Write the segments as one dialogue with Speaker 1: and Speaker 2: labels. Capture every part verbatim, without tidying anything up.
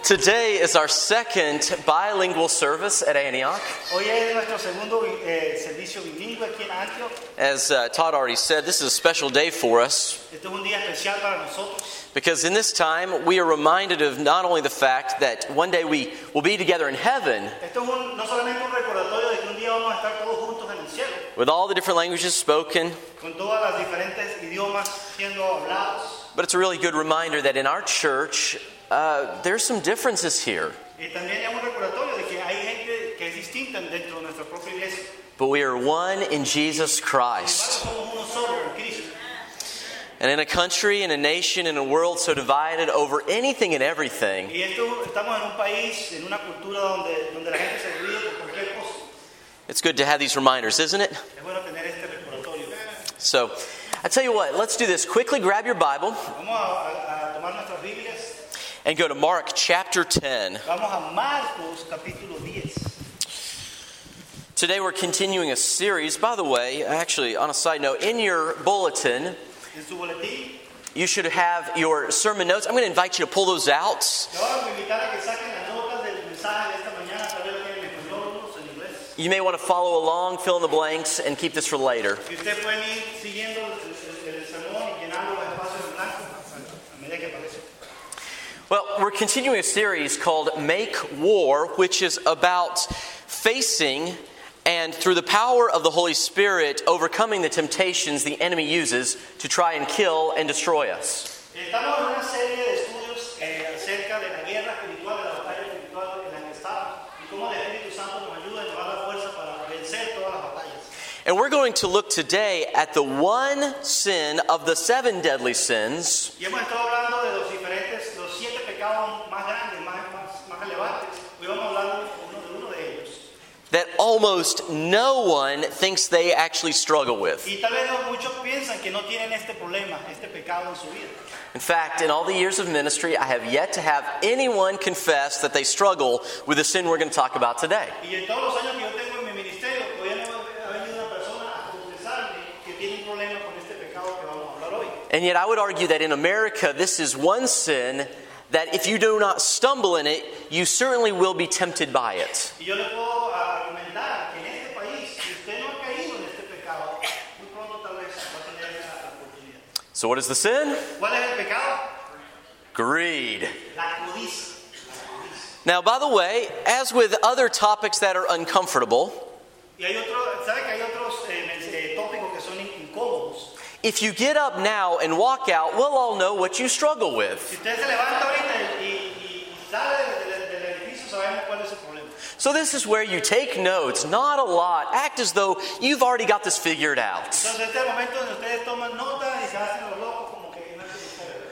Speaker 1: Today is our second bilingual service at Antioch.
Speaker 2: Hoy es nuestro segundo eh, servicio bilingüe aquí en Antioch.
Speaker 1: As uh, Todd already said, this is a special day for us
Speaker 2: Este es un día especial para nosotros.
Speaker 1: because in this time we are reminded of not only the fact that one day we will be together in heaven
Speaker 2: Esto es un, no solamente un recordatorio de que un día vamos a estar todos juntos en el cielo,
Speaker 1: with all the different languages spoken,
Speaker 2: con todas las diferentes idiomas siendo hablados,
Speaker 1: but it's a really good reminder that in our church uh, there's some differences here.
Speaker 2: y también es un recordatorio de que hay gente que es distinta dentro de nuestra propia iglesia.
Speaker 1: But we are one in Jesus
Speaker 2: Sin
Speaker 1: Christ.
Speaker 2: embargo, somos uno solo en Cristo.
Speaker 1: And in a country, in a nation, in a world so divided over anything and everything,
Speaker 2: Y esto, estamos en un país, en una cultura donde, donde la gente se ríe por cualquier cosa.
Speaker 1: it's good to have these reminders, isn't it?
Speaker 2: Es bueno tener este recordatorio.
Speaker 1: So, I tell you what, let's do this. Quickly grab your Bible
Speaker 2: Vamos a, a, a tomar nuestras Biblias.
Speaker 1: and go to Mark chapter ten.
Speaker 2: Vamos a Marcos capítulo diez.
Speaker 1: Today we're continuing a series. By the way, actually, on a side note, in your bulletin,
Speaker 2: En su boletín,
Speaker 1: you should have your sermon notes. I'm going to invite you to pull those out.
Speaker 2: le vamos a invitar a que saquen las notas del mensaje de esta mañana, tal vez lo tienen en español, unos en inglés.
Speaker 1: You may want to follow along, fill in the blanks, and keep this for later.
Speaker 2: Si ustedes pueden ir siguiendo el, el, el sermón y llenando los espacios en blanco a medida que aparece.
Speaker 1: Well, we're continuing a series called Make War, which is about facing and through the power of the Holy Spirit, overcoming the temptations the enemy uses to try and kill and destroy us.
Speaker 2: Estamos en una serie de estudios eh, acerca de la guerra espiritual, de la batalla espiritual en la que estamos y cómo el Espíritu Santo nos ayuda y nos da la fuerza para vencer todas las batallas.
Speaker 1: And we're going to look today at the one sin of the seven deadly sins
Speaker 2: Y hemos estado hablando de los diferentes, los siete pecados más grandes, más, más, más relevantes. Hoy vamos a hablar uno de uno de ellos.
Speaker 1: that almost no one thinks they actually struggle with.
Speaker 2: Y tal vez no, muchos piensan que no tienen este problema, este pecado en su vida.
Speaker 1: In fact, in all the years of ministry, I have yet to have anyone confess that they struggle with the sin we're going to talk about today.
Speaker 2: Y en todos los años que yo tengo en mi ministerio, todavía no ha venido una persona a confesarme que tiene un problema con este pecado que vamos a hablar hoy.
Speaker 1: And yet I would argue that in America, this is one sin that if you do not stumble in it, you certainly will be tempted by it.
Speaker 2: Y yo le puedo argumentar que en este país, si usted no ha caído en este pecado, muy pronto tal vez va a tener la oportunidad.
Speaker 1: So what is the sin?
Speaker 2: ¿Cuál es el pecado?
Speaker 1: Greed.
Speaker 2: La codicia.
Speaker 1: Now, by the way, as with other topics that are uncomfortable,
Speaker 2: Y hay otro, ¿sabe que hay otros eh, eh, tópicos que son incómodos?
Speaker 1: if you get up now and walk out, we'll all know what you struggle with.
Speaker 2: Si usted se levanta ahorita y, y, y sale del, del, del edificio, sabemos cuál es el problema.
Speaker 1: So this is where you take notes, not a lot. Act as though you've already got this figured out.
Speaker 2: Entonces este es el momento donde ustedes toman nota y se hacen los locos como que no es necesario.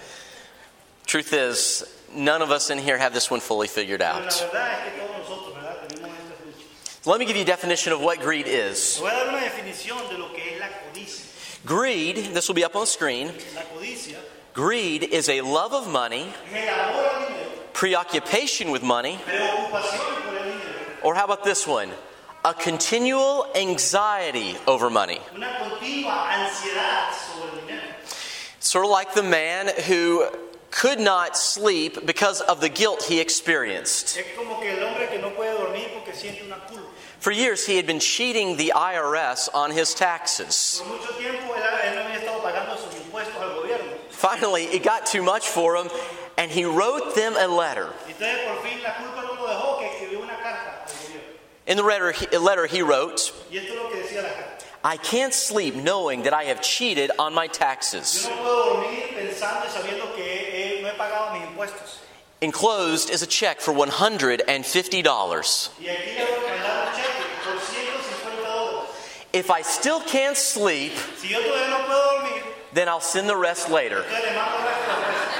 Speaker 1: Truth is, none of us in here have this one fully figured
Speaker 2: Pero la
Speaker 1: out.
Speaker 2: verdad es que todos nosotros, ¿verdad? Tenemos estas luchas.
Speaker 1: Let me give you a definition of what greed is.
Speaker 2: Le voy a dar una definición de lo que es la codicia.
Speaker 1: Greed, this will be up on the screen.
Speaker 2: La codicia
Speaker 1: Greed is a love of money,
Speaker 2: es el amor al dinero,
Speaker 1: preoccupation with money,
Speaker 2: preocupación por el dinero,
Speaker 1: or how about this one? A continual anxiety over money.
Speaker 2: una continua ansiedad sobre el dinero.
Speaker 1: Sort of like the man who could not sleep because of the guilt he experienced.
Speaker 2: Es como que el hombre que no puede dormir porque siente una culpa.
Speaker 1: For years, he had been cheating the I R S on his taxes.
Speaker 2: Por mucho tiempo él, él no había estado pagando sus impuestos al gobierno.
Speaker 1: Finally, it got too much for him, and he wrote them a letter.
Speaker 2: Entonces por fin la culpa no lo dejó, que escribió una carta al gobierno.
Speaker 1: In the letter he, letter, he wrote,
Speaker 2: Y esto es lo que decía la carta.
Speaker 1: I can't sleep knowing that I have cheated on my taxes.
Speaker 2: Yo no puedo dormir pensando y sabiendo que eh, no he pagado mis impuestos.
Speaker 1: Enclosed is a check for one hundred fifty dollars.
Speaker 2: Y aquí le mandaron un cheque por ciento cincuenta dólares.
Speaker 1: If I still can't sleep,
Speaker 2: Si yo todavía no puedo dormir,
Speaker 1: then I'll send the rest later.
Speaker 2: entonces le mando el resto al resto.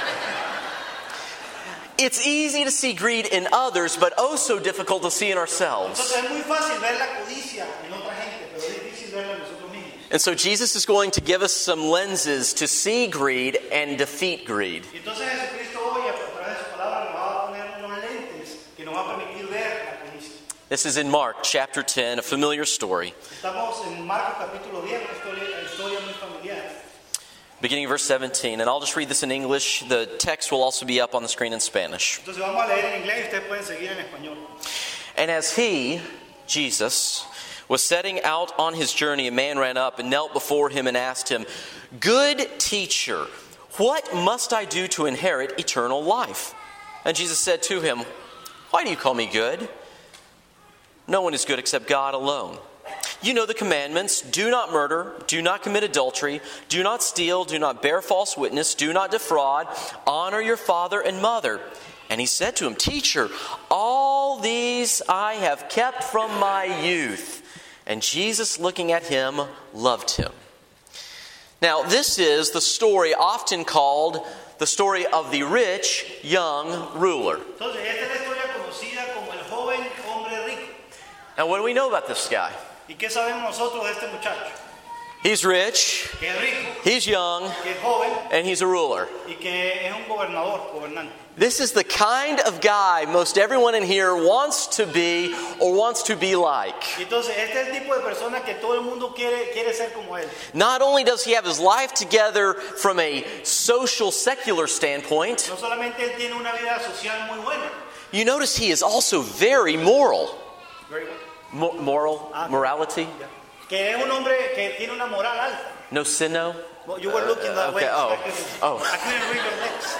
Speaker 1: It's easy to see greed in others, but oh so difficult to see in ourselves.
Speaker 2: Entonces es muy fácil ver la codicia en otra gente, pero es difícil verla en nosotros mismos.
Speaker 1: And so Jesus is going to give us some lenses to see greed and defeat greed.
Speaker 2: Y entonces Jesucristo hoy, a través de su palabra, nos va a poner unos lentes que nos va a permitir ver la codicia.
Speaker 1: This is in Mark chapter ten, a familiar story.
Speaker 2: Estamos en Marcos capítulo diez, una historia, una historia muy familiar.
Speaker 1: beginning of verse seventeen. And I'll just read this in English. The text will also be up on the screen in Spanish.
Speaker 2: Entonces vamos a leer en inglés y ustedes pueden seguir en español.
Speaker 1: And as he, Jesus, was setting out on his journey, a man ran up and knelt before him and asked him, "Good teacher, what must I do to inherit eternal life?" And Jesus said to him, "Why do you call me good? No one is good except God alone. You know the commandments: do not murder, do not commit adultery, do not steal, do not bear false witness, do not defraud, honor your father and mother." And he said to him, "Teacher, all these I have kept from my youth." And Jesus, looking at him, loved him. Now, this is the story often called the story of the rich young ruler.
Speaker 2: Entonces, esta es la historia conocida como el joven hombre rico.
Speaker 1: Now, what do we know about this guy?
Speaker 2: ¿Y qué sabemos nosotros de este muchacho?
Speaker 1: He's rich,
Speaker 2: Que es rico,
Speaker 1: he's young,
Speaker 2: que es joven
Speaker 1: and he's a ruler.
Speaker 2: y que es un gobernador, gobernante.
Speaker 1: This is the kind of guy most everyone in here wants to be or wants to be like.
Speaker 2: Entonces, este es el tipo de persona que todo el mundo quiere, quiere ser como él.
Speaker 1: Not only does he have his life together from a social, secular standpoint,
Speaker 2: No solamente él tiene una vida social muy buena.
Speaker 1: you notice he is also very moral.
Speaker 2: Very good.
Speaker 1: Mo- moral, morality,
Speaker 2: Ya. Que es un hombre que tiene una moral alta.
Speaker 1: no sin, no.
Speaker 2: Well, you were looking that
Speaker 1: okay,
Speaker 2: way.
Speaker 1: oh,
Speaker 2: I couldn't,
Speaker 1: oh.
Speaker 2: I couldn't read your lips.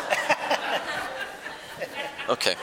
Speaker 1: Okay.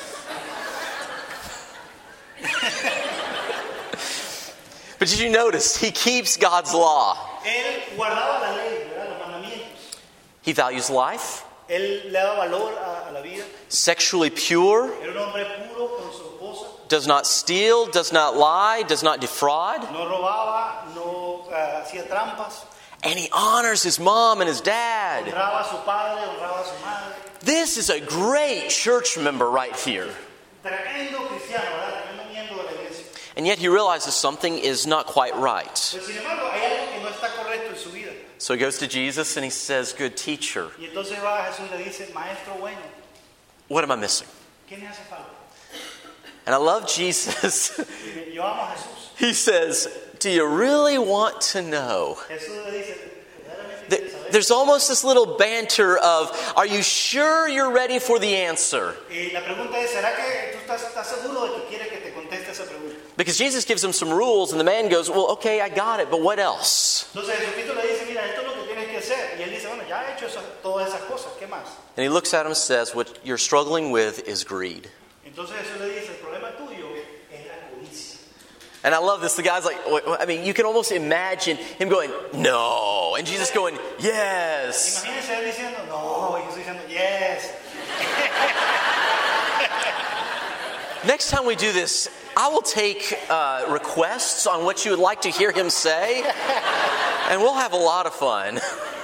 Speaker 1: But did you notice he keeps God's law?
Speaker 2: Él guardaba la ley, ¿verdad? Los mandamientos.
Speaker 1: He values life,
Speaker 2: Él le daba valor a, a la vida.
Speaker 1: sexually pure,
Speaker 2: Era un hombre puro con su esposa.
Speaker 1: does not steal, does not lie, does not defraud,
Speaker 2: No robaba, no uh, hacía trampas.
Speaker 1: and he honors his mom and his dad.
Speaker 2: Honraba a su padre, honraba a su madre.
Speaker 1: This is a great church member right here.
Speaker 2: Tremendo cristiano, ¿verdad? Tremendo miembro de la iglesia.
Speaker 1: And yet he realizes something is not quite right.
Speaker 2: Pero sin embargo, hay algo que no está correcto en su vida.
Speaker 1: So he goes to Jesus and he says, "Good teacher,
Speaker 2: Y entonces va a Jesús y le dice, maestro bueno,
Speaker 1: what am I missing?"
Speaker 2: ¿qué me hace falta?
Speaker 1: And I love Jesus.
Speaker 2: Y yo amo a Jesús.
Speaker 1: He says, "Do you really want to know?"
Speaker 2: Jesús le dice, ¿verdaderamente
Speaker 1: Th-
Speaker 2: quieres saber?
Speaker 1: There's almost this little banter of, "Are you sure you're ready for the answer?"
Speaker 2: Y la pregunta es, ¿será que tú estás, estás seguro de que quieres que te conteste esa pregunta?
Speaker 1: Because Jesus gives him some rules, and the man goes, "Well, okay, I got it, but what else?"
Speaker 2: Entonces Jesucristo le dice, mira, esto es lo que tienes que hacer. Y él dice, bueno, ya he hecho eso- todas esas cosas, ¿qué más?
Speaker 1: And he looks at him and says, "What you're struggling with is greed."
Speaker 2: Entonces Jesús le dice, el problema tuyo es la codicia.
Speaker 1: And I love this. The guy's like, wait, I mean, you can almost imagine him going, "No." And Jesus going, "Yes."
Speaker 2: Imagínense él diciendo, no, y Jesús diciendo, yes.
Speaker 1: Next time we do this, I will take uh, requests on what you would like to hear him say, and we'll have a lot of fun.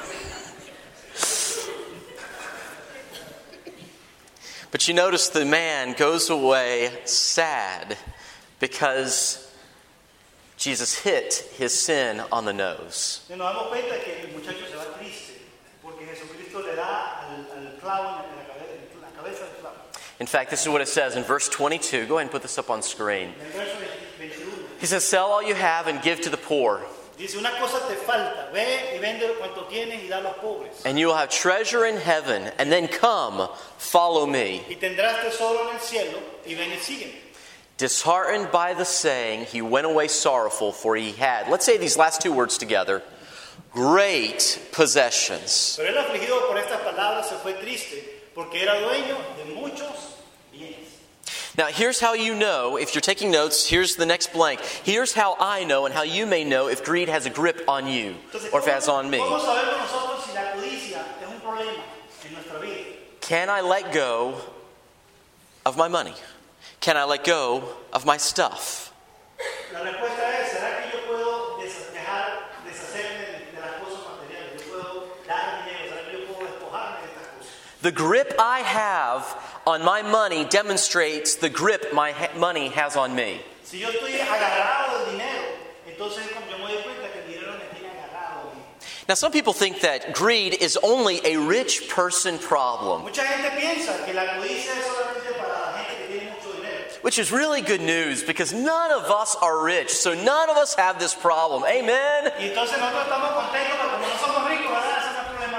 Speaker 1: But you notice the man goes away sad because Jesus hit his sin on the nose.
Speaker 2: Y nos damos cuenta que el muchacho se va triste, porque Jesucristo le da al, al clavo en la cabeza, en la cabeza del clavo.
Speaker 1: In fact, this is what it says in verse twenty-two. Go ahead and put this up on screen.
Speaker 2: En el verso veintiuno,
Speaker 1: He says, "Sell all you have and give to the poor,
Speaker 2: dice, una cosa te falta, ve y vende cuanto tienes y da a los pobres.
Speaker 1: and you will have treasure in heaven, and then come, follow me."
Speaker 2: Y tendrás tesoro en el cielo, y ven y sígueme.
Speaker 1: Disheartened by the saying, he went away sorrowful, for he had, let's say these last two words together, great possessions.
Speaker 2: Pero él afligido por estas palabras se fue triste, porque era dueño de muchos bienes.
Speaker 1: Now, here's how you know, if you're taking notes, here's the next blank. Here's how I know and how you may know if greed has a grip on you
Speaker 2: Entonces,
Speaker 1: or if it has on me.
Speaker 2: ¿cómo sabemos nosotros si la codicia es un problema en nuestra vida?
Speaker 1: Can I let go of my money? Can I let go of my stuff?
Speaker 2: La respuesta es, ¿será que yo puedo des- dejar, deshacerme de las cosas materiales? ¿Yo puedo dar dinero? ¿Será que yo puedo despojarme de estas cosas?
Speaker 1: The grip I have on my money demonstrates the grip my ha- money has on me.
Speaker 2: Si yo estoy agarrado del dinero, entonces yo me doy cuenta que el dinero me tiene agarrado a mí.
Speaker 1: Now, some people think that greed is only a rich person problem,
Speaker 2: Mucha gente piensa que la codicia es solamente para la gente que tiene mucho dinero.
Speaker 1: which is really good news because none of us are rich, so none of us have this problem. Amen?
Speaker 2: Y entonces nosotros estamos contentos porque como no somos ricos, ¿verdad? Ese no es problema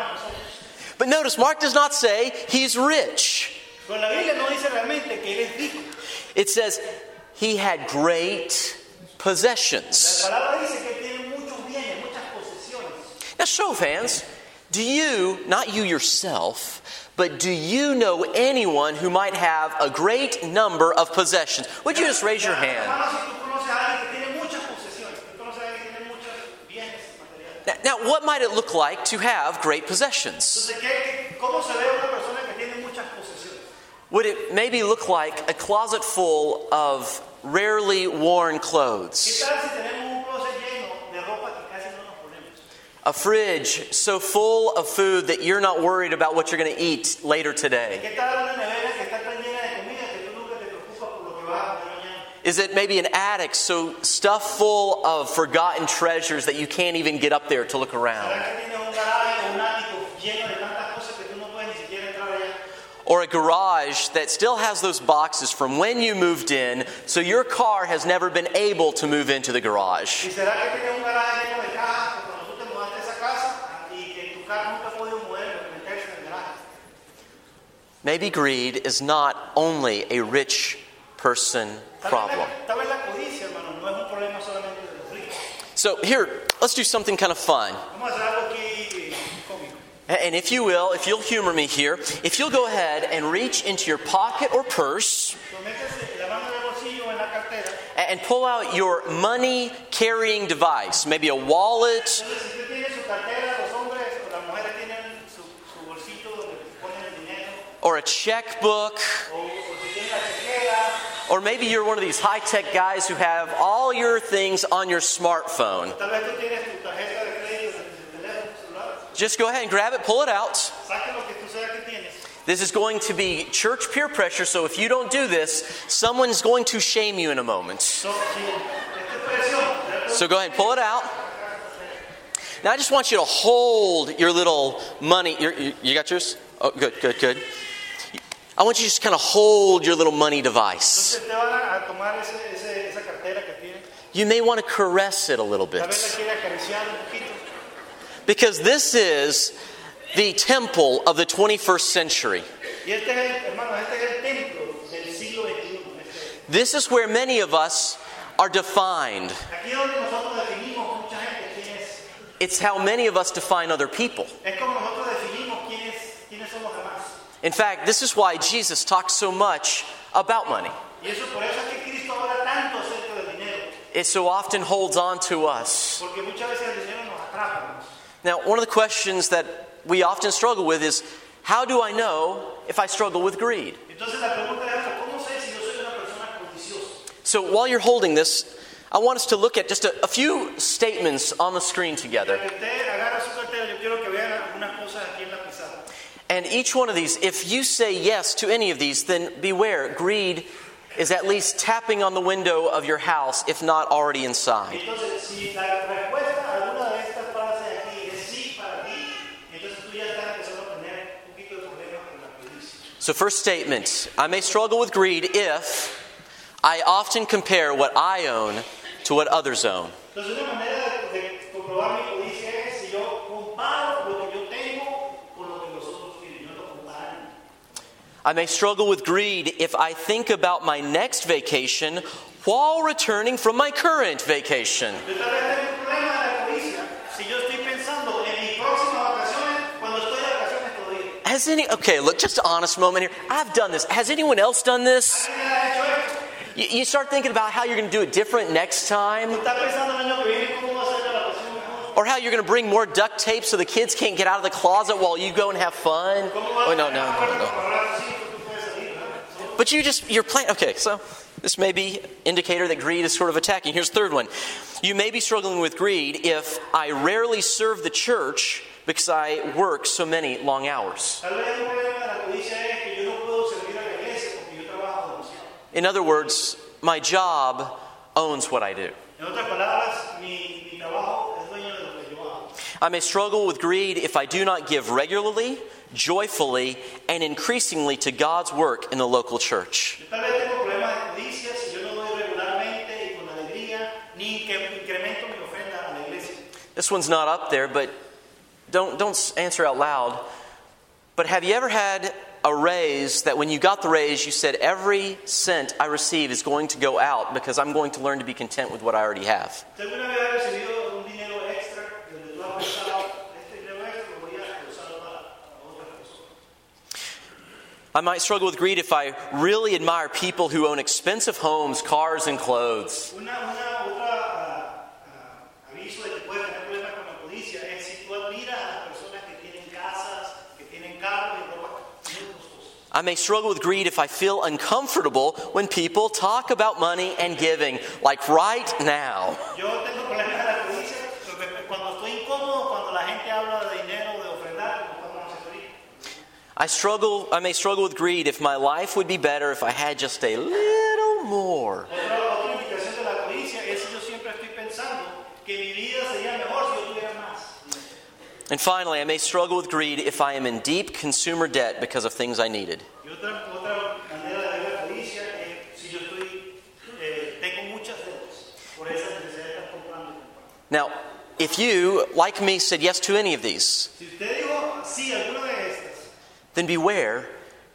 Speaker 1: But notice, Mark does not say he's rich.
Speaker 2: Pero la Biblia no dice realmente que él es rico.
Speaker 1: It says he had great possessions.
Speaker 2: La palabra dice que él tiene muchos bienes, muchas posesiones.
Speaker 1: Now, show of hands, do you, not you yourself, but do you know anyone who might have a great number of possessions? Would you just raise your hand?
Speaker 2: Hermano, si tú conoces a alguien que tiene muchas posesiones, tú conoces a alguien que tiene muchos bienes materiales.
Speaker 1: Now, now, what might it look like to have great possessions?
Speaker 2: Entonces, ¿qué, ¿cómo se ve una persona que tiene muchas posesiones?
Speaker 1: Would it maybe look like a closet full of rarely worn
Speaker 2: ¿Qué
Speaker 1: clothes?
Speaker 2: tal si tenemos un closet lleno de ropa que casi no nos ponemos?
Speaker 1: A fridge so full of food that you're not worried about what you're going to eat later today?
Speaker 2: ¿Qué tal una nevera que está tan llena de comida que tú nunca te preocupas por lo que vas a comer mañana?
Speaker 1: Is it maybe an attic so stuffed full of forgotten treasures that you can't even get up there to look around?
Speaker 2: ¿Será que tienes un garaje o un ático lleno de tantas cosas que tú no puedes ni siquiera entrar allá?
Speaker 1: Or a garage that still has those boxes from when you moved in, so your car has never been able to move into the garage?
Speaker 2: ¿Y será que tienes un garaje lleno de cajas que cuando tú te mudaste a esa casa y que tu carro nunca ha podido mover meterse en el garaje?
Speaker 1: Maybe greed is not only a rich person
Speaker 2: Tal vez
Speaker 1: problem.
Speaker 2: la- Tal vez la codicia, hermano, no es un problema solamente de los ricos.
Speaker 1: So here, let's do something kind of fun.
Speaker 2: Vamos a hacer algo aquí cómico.
Speaker 1: And if you will, if you'll humor me here, if you'll go ahead and reach into your pocket or purse
Speaker 2: So, métese la mano en el bolsillo o en la cartera.
Speaker 1: and pull out your money carrying device, maybe a wallet
Speaker 2: Entonces, si usted tiene su cartera, los hombres o las mujeres tienen su, su bolsito donde ponen el dinero,
Speaker 1: or a checkbook,
Speaker 2: o, o si tienen la chequera,
Speaker 1: or maybe you're one of these high-tech guys who have all your things on your smartphone.
Speaker 2: tal vez tú tienes tu tarjeta de crédito en tu teléfono celular.
Speaker 1: Just go ahead and grab it, pull it out.
Speaker 2: Saque lo que tú sabes que tienes.
Speaker 1: This is going to be church peer pressure, so if you don't do this, someone's going to shame you in a moment.
Speaker 2: So, si esta es presión,
Speaker 1: So go ahead and pull it out. Now I just want you to hold your little money. Your, you, you got yours? Oh, good, good, good. I want you to just kind of hold your little money device.
Speaker 2: entonces te van a, a tomar ese, ese, esa cartera que tienes.
Speaker 1: You may want to caress it a little
Speaker 2: Tal vez
Speaker 1: bit,
Speaker 2: la quiere acariciar un poquito.
Speaker 1: because this is the temple of the twenty-first century.
Speaker 2: Y este es el, hermano, este es el templo del siglo veintiuno. Este-
Speaker 1: This is where many of us are defined.
Speaker 2: Aquí es donde nosotros definimos mucha gente quién es.
Speaker 1: It's how many of us define other people.
Speaker 2: Es como nosotros definimos quiénes, quiénes somos demás.
Speaker 1: In fact, this is why Jesus talks so much about money.
Speaker 2: Y eso por eso es que Cristo habla tanto acerca del dinero.
Speaker 1: It so often holds on to us.
Speaker 2: Porque muchas veces el dinero nos atrapa. hermanos.
Speaker 1: Now, one of the questions that we often struggle with is, how do I know if I struggle with greed?
Speaker 2: Entonces la pregunta es, ¿cómo sé si yo soy una persona codiciosa?
Speaker 1: So while you're holding this, I want us to look at just a, a few statements on the screen together.
Speaker 2: Para que usted agarre su cartera, yo quiero que vean algunas cosas aquí en la pizarra.
Speaker 1: And each one of these, if you say yes to any of these, then beware. Greed is at least tapping on the window of your house, if not already inside.
Speaker 2: Entonces, si la respuesta a alguna de estas frases aquí es sí para ti, entonces tú ya estás empezando a tener un poquito de problemas con la codicia.
Speaker 1: So first statement, I may struggle with greed if I often compare what I own to what others own.
Speaker 2: Entonces, una manera de, de comprobar mi codicia es si yo comparo lo que yo tengo con lo que los otros tienen. Yo lo comparo.
Speaker 1: I may struggle with greed if I think about my next vacation while returning from my current vacation.
Speaker 2: Yo tal vez tengo un problema de la codicia si yo estoy pensando en mis próximas vacaciones cuando estoy de vacaciones todavía.
Speaker 1: Has any, okay, look, just an honest moment here. I've done this. Has anyone else done this?
Speaker 2: ¿Alguien ha hecho esto?
Speaker 1: You, you start thinking about how you're going to do it different next time,
Speaker 2: ¿Estás pensando el año que viene cómo va a ser la vacación mejor?
Speaker 1: or how you're going to bring more duct tape so the kids can't get out of the closet while you go and have fun.
Speaker 2: ¿Cómo va
Speaker 1: Oh,
Speaker 2: a
Speaker 1: no,
Speaker 2: ser
Speaker 1: no,
Speaker 2: la
Speaker 1: no,
Speaker 2: puerta
Speaker 1: no.
Speaker 2: para ahorrar sí, tú puedes salir, ¿verdad?
Speaker 1: But you just, you're playing, okay, so this may be indicator that greed is sort of attacking. Here's the third one. You may be struggling with greed if I rarely serve the church because I work so many long hours.
Speaker 2: Tal vez un problema de la codicia es que yo no puedo servir a la iglesia porque yo trabajo demasiado.
Speaker 1: In other words, my job owns what I do.
Speaker 2: En otras palabras, mi, mi trabajo es dueño de lo que yo hago.
Speaker 1: I may struggle with greed if I do not give regularly, joyfully, and increasingly to God's work in the local church.
Speaker 2: Yo tal vez tengo problemas de codicia si yo no doy regularmente y con alegría, ni que incremento mi ofrenda a la iglesia.
Speaker 1: This one's not up there, but don't, don't answer out loud. But have you ever had a raise that when you got the raise, you said, every cent I receive is going to go out because I'm going to learn to be content with what I already have?
Speaker 2: ¿Alguna vez has recibido un dinero extra donde tú has pensado, este dinero extra lo voy a usar para otra persona?
Speaker 1: I might struggle with greed if I really admire people who own expensive homes, cars, and clothes.
Speaker 2: Una, una otra ah, ah, aviso de que puedes tener problemas con la codicia es si tú admiras a las personas que tienen casas, que tienen carros y ropa muy costosa.
Speaker 1: I may struggle with greed if I feel uncomfortable when people talk about money and giving, like right now.
Speaker 2: Yo tengo problemas de la codicia cuando estoy incómodo, cuando la gente habla de dinero, de ofrendar, como estamos haciendo ahorita.
Speaker 1: I struggle. I may struggle with greed if my life would be better if I had just a little more.
Speaker 2: Otra, otra indicación de la codicia es si yo siempre estoy pensando que mi vida sería mejor si yo tuviera más.
Speaker 1: And finally, I may struggle with greed if I am in deep consumer debt because of things I needed.
Speaker 2: Y otra, otra manera de ver la codicia es si yo estoy, eh, tengo muchas deudas por esa necesidad de estar comprando y comprando.
Speaker 1: Now, if you, like me, said yes to any of these,
Speaker 2: Si usted dijo sí a alguna de estas,
Speaker 1: then beware,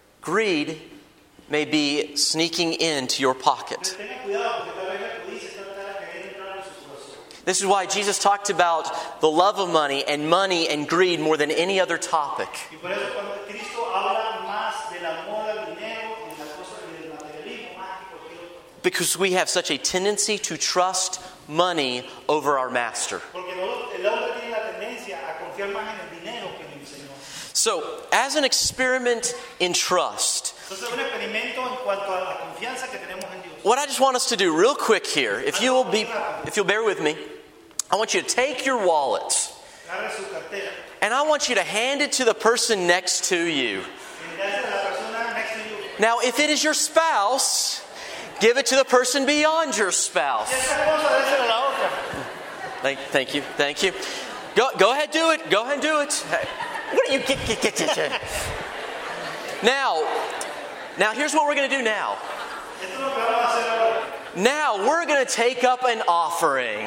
Speaker 1: greed may be sneaking into your pocket.
Speaker 2: tenga cuidado porque tal vez la codicia está tratando de querer entrar en su corazón.
Speaker 1: This is why Jesus talked about the love of money and money and greed more than any other topic.
Speaker 2: Y por eso cuando Cristo habla más del amor al dinero y de la cosa y del materialismo más que cualquier otro.
Speaker 1: Because we have such a tendency to trust money over our master.
Speaker 2: Porque el hombre tiene la tendencia a confiar más en el dinero que en el Señor.
Speaker 1: So, as an experiment in trust,
Speaker 2: Entonces es un experimento en cuanto a la confianza que tenemos en Dios.
Speaker 1: what I just want us to do real quick here, if you will be, if you'll bear with me, I want you to take your wallet
Speaker 2: Agarre su cartera
Speaker 1: and I want you to hand it to the person next to you.
Speaker 2: y le hace a la persona next to you.
Speaker 1: Now, if it is your spouse, give it to the person beyond your spouse.
Speaker 2: Y esta cosa désela a la otra.
Speaker 1: Thank, thank you, thank you. Go, go ahead, do it. Go ahead and do it. Hey, what do you get, get, get, get, get? Now, now here's what we're going to do now.
Speaker 2: Esto es lo que vamos a hacer ahora.
Speaker 1: Now we're going to take up an offering.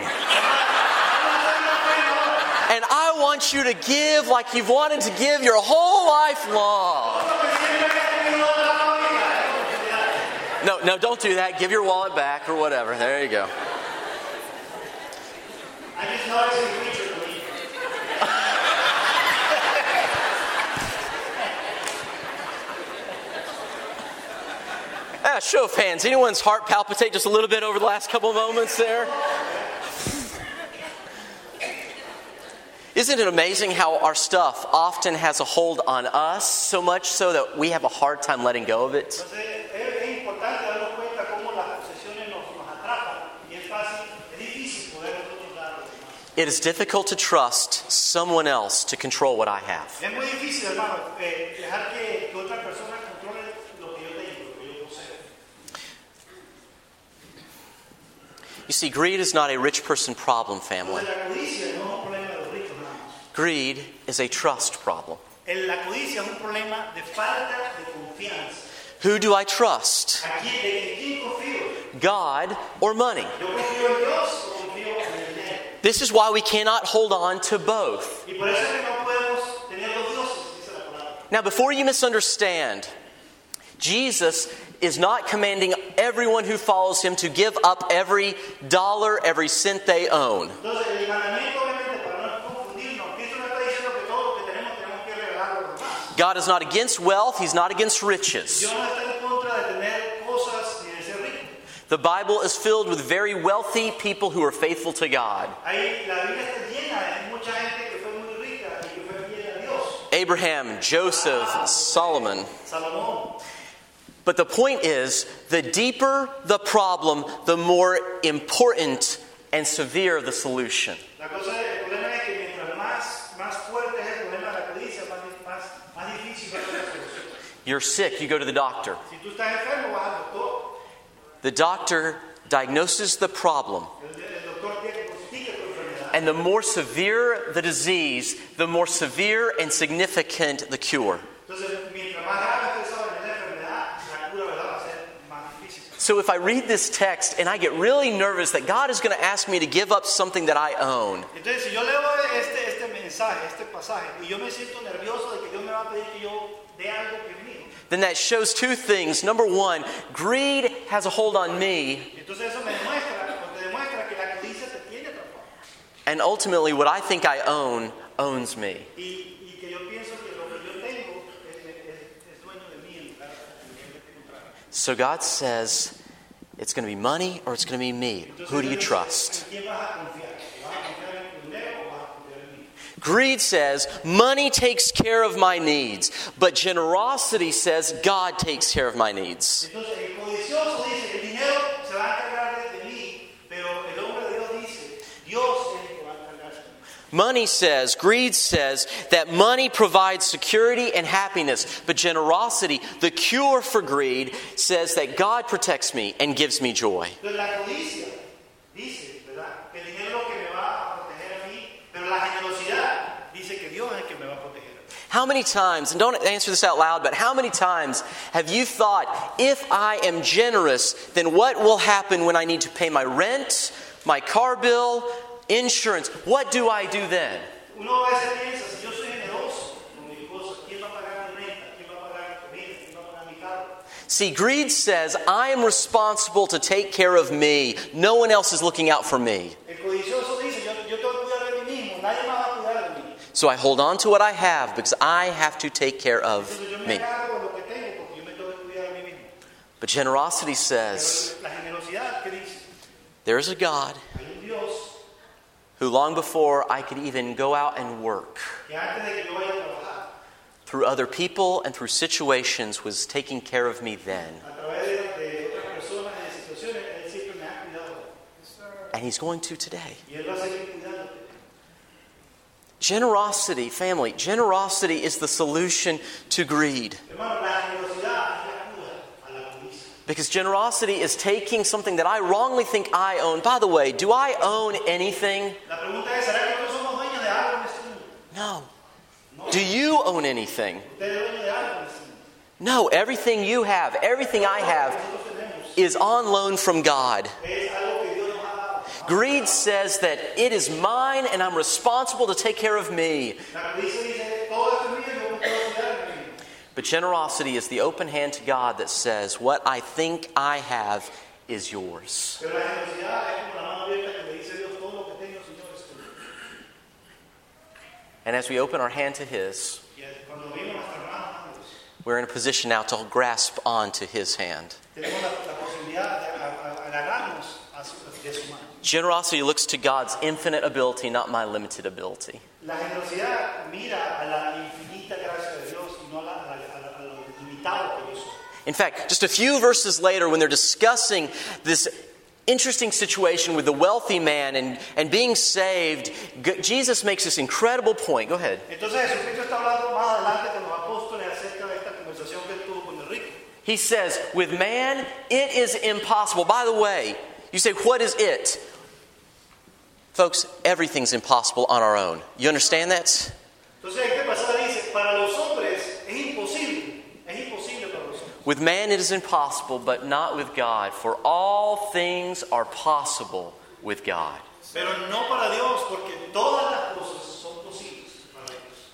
Speaker 1: And I want you to give like you've wanted to give your whole life long. No, no, don't do that. Give your wallet back or whatever. There you go.
Speaker 2: I just noticed a creature to me.
Speaker 1: Ah, show of hands. Anyone's heart palpitate just a little bit over the last couple of moments there? Isn't it amazing how our stuff often has a hold on us, so much so that we have a hard time letting go of it?
Speaker 2: Entonces es, es importante darnos cuenta cómo las posesiones nos, nos atrapan y es fácil, es difícil poder nosotros dar a los demás.
Speaker 1: It is difficult to trust someone else to control what I have.
Speaker 2: Es muy difícil, hermano, eh, dejar que, que otra persona controle lo que yo tengo, lo que yo poseo.
Speaker 1: You see, greed is not a rich person problem, family.
Speaker 2: Entonces la codicia no es un problema de los ricos, hermanos.
Speaker 1: Greed is a trust problem.
Speaker 2: El- La codicia es un problema de falta de confianza.
Speaker 1: Who do I trust?
Speaker 2: ¿A quién, de quién confío?
Speaker 1: God or money?
Speaker 2: ¿Yo confío en Dios o confío en el dinero?
Speaker 1: This is why we cannot hold on to both.
Speaker 2: Y por eso es que no podemos tener dos dioses, dice la palabra.
Speaker 1: Now, before you misunderstand, Jesus is not commanding everyone who follows him to give up every dollar, every cent they own.
Speaker 2: Entonces, el mandamiento, obviamente, para no confundirnos, Cristo no está diciendo que todo lo que tenemos tenemos que regalarlo a los demás.
Speaker 1: God is not against wealth, he's not against riches.
Speaker 2: Dios no está en contra de tener cosas ni de ser rico.
Speaker 1: The Bible is filled with very wealthy people who are faithful to God.
Speaker 2: Ahí la Biblia está llena de mucha gente que fue muy rica y que fue fiel a Dios.
Speaker 1: Abraham, Joseph, Solomon.
Speaker 2: Salomón.
Speaker 1: But the point is, the deeper the problem, the more important and severe the solution.
Speaker 2: La cosa, el problema es que mientras más, más fuerte es el problema de la codicia, más, más, más difícil va a ser la solución.
Speaker 1: You're sick, you go to the doctor.
Speaker 2: Si tú estás enfermo, vas al doctor.
Speaker 1: The doctor diagnoses the problem.
Speaker 2: El, el doctor diagnostica tu enfermedad.
Speaker 1: And the more severe the disease, the more severe and significant the cure.
Speaker 2: Entonces, mientras más grave esté esa enfermedad, la cura, ¿verdad?, va a ser más difícil.
Speaker 1: So if I read this text and I get really nervous that God is going to ask me to give up something that I own,
Speaker 2: Entonces, si yo leo este, este, mensaje, este pasaje, y yo me siento nervioso de que Dios me va a pedir que yo dé algo que es mío.
Speaker 1: then that shows two things. Number one, greed has a hold on me,
Speaker 2: Entonces eso me demuestra, te demuestra que la codicia te tiene atrapado.
Speaker 1: and ultimately what I think I own owns me.
Speaker 2: Y, y que yo pienso que lo que yo tengo es, es, es dueño de mí en lugar de contrario.
Speaker 1: So God says, it's going to be money or it's going to be me. Who do you trust?
Speaker 2: ¿En quién vas a confiar? ¿Vas a confiar en tu dinero o vas a confiar en mí?
Speaker 1: Greed says, money takes care of my needs. But generosity says, God takes care of my needs.
Speaker 2: Entonces el codicioso dice, el dinero se va a encargar de, de mí, pero el hombre de Dios dice, Dios es el que va a encargarse de mí.
Speaker 1: Money says, greed says that money provides security and happiness. But generosity, the cure for greed, says that God protects me and gives me joy.
Speaker 2: Entonces la codicia dice, ¿verdad? Que el dinero es lo que me va a proteger a mí, pero la generosidad dice que Dios es el que me va a proteger.
Speaker 1: How many times, and don't answer this out loud, but how many times have you thought, if I am generous, then what will happen when I need to pay my rent, my car bill, insurance? What do I do then?
Speaker 2: Uno a veces piensa, si yo soy generoso con mis cosas, ¿quién va a pagar mi renta? ¿Quién va a pagar mi comida? ¿Quién va a pagar mi carro?
Speaker 1: See, greed says, I am responsible to take care of me. No one else is looking out for me.
Speaker 2: El codicioso dice, yo, yo tengo que cuidar de mí mismo, nadie más va a cuidar de mí.
Speaker 1: So I hold on to what I have because I have to take care of
Speaker 2: Entonces yo me
Speaker 1: me.
Speaker 2: agarro con lo que tengo porque yo me tengo que cuidar a mí mismo.
Speaker 1: But generosity says,
Speaker 2: Pero la generosidad que dice,
Speaker 1: there is a God
Speaker 2: hay un Dios
Speaker 1: who long before I could even go out and work,
Speaker 2: que antes de que yo vaya a trabajar,
Speaker 1: through other people and through situations, was taking care of me then.
Speaker 2: a través de, de otras personas y de situaciones, Él siempre me ha cuidado.
Speaker 1: And He's going to today.
Speaker 2: Y Él va a seguir cuidándote.
Speaker 1: Generosity, family, generosity is the solution to greed.
Speaker 2: Hermano, la generosidad es la cura a la codicia.
Speaker 1: Because generosity is taking something that I wrongly think I own. By the way, do I own anything?
Speaker 2: La pregunta es, ¿será que nosotros somos dueños de algo en este mundo?
Speaker 1: No.
Speaker 2: No.
Speaker 1: Do you own anything?
Speaker 2: ¿Usted es dueño de algo en este mundo?
Speaker 1: No, everything you have, everything I have
Speaker 2: Nosotros tenemos.
Speaker 1: is on loan from God.
Speaker 2: Es algo que Dios nos ha dado.
Speaker 1: Greed says that it is mine and I'm responsible to take care of me.
Speaker 2: La codicia dice, todo esto es mío y yo me puedo cuidar de mí.
Speaker 1: But generosity is the open hand to God that says, what I think I have is yours.
Speaker 2: Pero la generosidad es como la mano abierta que le dice Dios, todo lo que tengo, Señor, es tuyo.
Speaker 1: And as we open our hand to His,
Speaker 2: Y cuando abrimos nuestras manos a Dios,
Speaker 1: we're in a position now to grasp onto His hand.
Speaker 2: tenemos la, la posibilidad de a- a- agarrarnos a su, de su mano.
Speaker 1: Generosity looks to God's infinite ability, not my limited ability.
Speaker 2: La generosidad mira a la infinita gracia de Dios y no a, la, a, la, a lo limitado que yo soy.
Speaker 1: In fact, just a few verses later, when they're discussing this interesting situation with the wealthy man and, and being saved, G- Jesus makes this incredible point. Go ahead.
Speaker 2: Entonces Jesucristo está hablando más adelante con los apóstoles acerca de esta conversación que él tuvo con el rico.
Speaker 1: He says, with man, it is impossible. By the way, you say, what is it? Folks, everything's impossible on our own. You understand that?
Speaker 2: Entonces este pasaje dice, para los hombres es imposible, es imposible para los hombres.
Speaker 1: With man it is impossible, but not with God, for all things are possible with God.
Speaker 2: Pero no para Dios, porque todas las cosas son posibles para Dios.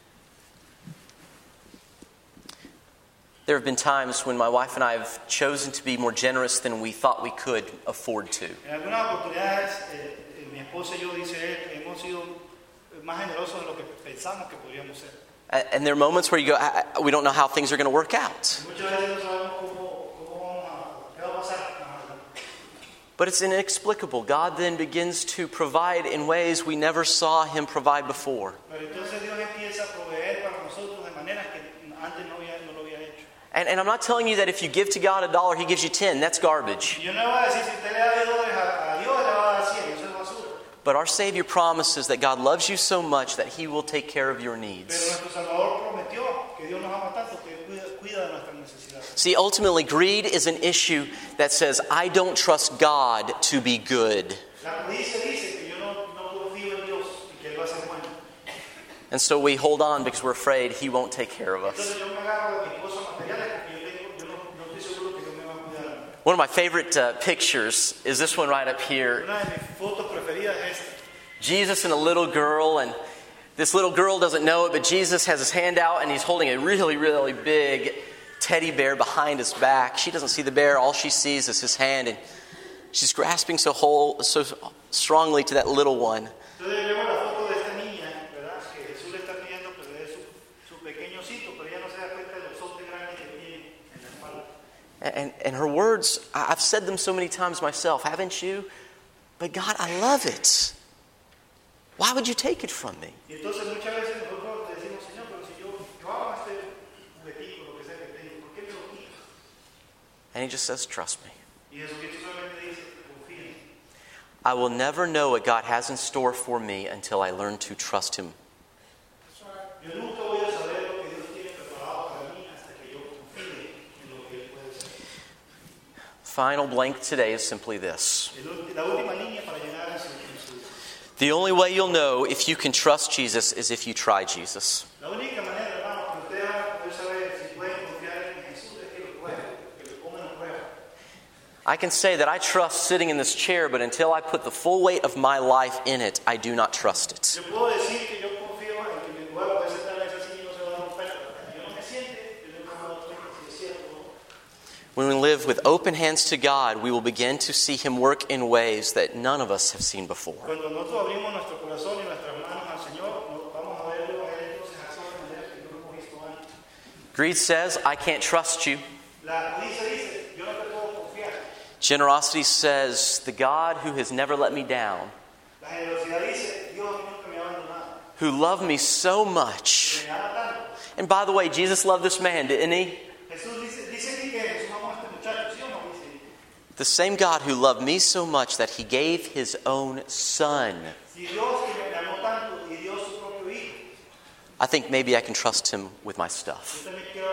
Speaker 1: There have been times when my wife and I have chosen to be more generous than we thought we could afford to.
Speaker 2: En algunas oportunidades, eh, eh, mi esposa y yo, dice él, hemos sido más generosos de lo que pensamos que podríamos ser.
Speaker 1: A- And there are moments where you go, I, I- we don't know how things are going to work out.
Speaker 2: Muchas veces no sabemos cómo, cómo vamos a, qué va a pasar más adelante.
Speaker 1: But it's inexplicable. God then begins to provide in ways we never saw Him provide before.
Speaker 2: Pero entonces Dios empieza a proveer para nosotros de maneras que antes no, había, no lo había hecho.
Speaker 1: And, and I'm not telling you that if you give to God a dollar, He gives you ten. That's garbage.
Speaker 2: Y yo no le voy a decir, si usted le da diez dólares a, a Dios, le va a dar cien, eso es basura.
Speaker 1: But our Savior promises that God loves you so much that He will take care of your
Speaker 2: Pero
Speaker 1: needs.
Speaker 2: nuestro Salvador prometió que Dios nos ama tanto que Él cuida, cuida de nuestras necesidades.
Speaker 1: See, ultimately, greed is an issue that says, I don't trust God to be good.
Speaker 2: La codicia dice que yo no, no confío en Dios y que Él va a ser bueno.
Speaker 1: And so we hold on because we're afraid He won't take care of us.
Speaker 2: Entonces yo me agarro de mis cosas materiales porque yo, tengo, yo no, no estoy seguro que Dios me va a cuidar.
Speaker 1: One of my favorite uh, pictures is this one right up here.
Speaker 2: Una de mis fotos preferidas es esta.
Speaker 1: Jesus and a little girl, and This little girl doesn't know it, but Jesus has his hand out and he's holding a really, really big teddy bear behind his back. She doesn't see the bear. All she sees is his hand, and she's grasping so whole, so strongly to that little one.
Speaker 2: Entonces vemos la foto de esta niña, ¿verdad? Que Jesús le está pidiendo que le dé su, su pequeño osito, pero ella no se da cuenta del osote grande que tiene en la espalda.
Speaker 1: And, and her words, I've said them so many times myself, haven't you? But God, I love it. Why would you take it from me?
Speaker 2: Y entonces muchas veces nosotros le decimos, Señor, pero si yo, yo amo este juguetito, lo que sea que tengo, ¿por qué me lo quitas?
Speaker 1: And he just says, trust me.
Speaker 2: Y Jesucristo solamente dice, confía en mí.
Speaker 1: I will never know what God has in store for me until I learn to trust him.
Speaker 2: Yo nunca voy a saber lo que Dios tiene preparado para mí hasta que yo confíe en lo que Él puede hacer.
Speaker 1: Final blank today is simply this.
Speaker 2: El ulti- La última línea para llegar a su, en su-
Speaker 1: The only way you'll know if you can trust Jesus is if you try Jesus.
Speaker 2: La única manera, hermano, que ustedes van a poder saber si pueden confiar en Jesús es que lo prueben, que lo pongan a prueba.
Speaker 1: I can say that I trust sitting in this chair, but until I put the full weight of my life in it, I do not trust it.
Speaker 2: Yo puedo decir que yo confío en que mi lugar puede sentar en esa silla y no se va a romper. Hasta que yo no me siente, yo nunca me doy cuenta si es cierto o no.
Speaker 1: When we live with open hands to God, we will begin to see him work in ways that none of us have seen before.
Speaker 2: Cuando nosotros abrimos nuestro corazón y nuestras manos al Señor, nos vamos a verlo a Él entonces actuar de manera que no hemos visto antes.
Speaker 1: Greed says, I can't trust you.
Speaker 2: La codicia dice, yo no te puedo confiar.
Speaker 1: Generosity says, the God who has never let me down,
Speaker 2: La generosidad dice, Dios nunca me ha abandonado.
Speaker 1: who loved me so much.
Speaker 2: Me ama tanto.
Speaker 1: And by the way, Jesus loved this man, didn't he?
Speaker 2: Jesús dice, dice aquí que Jesús amó a este muchacho, ¿sí o no? Dice,
Speaker 1: The same God who loved me so much that he gave his own son.
Speaker 2: si Dios que me amó tanto y dio su propio hijo,
Speaker 1: I think maybe I can trust him with my
Speaker 2: yo
Speaker 1: stuff.
Speaker 2: también quiero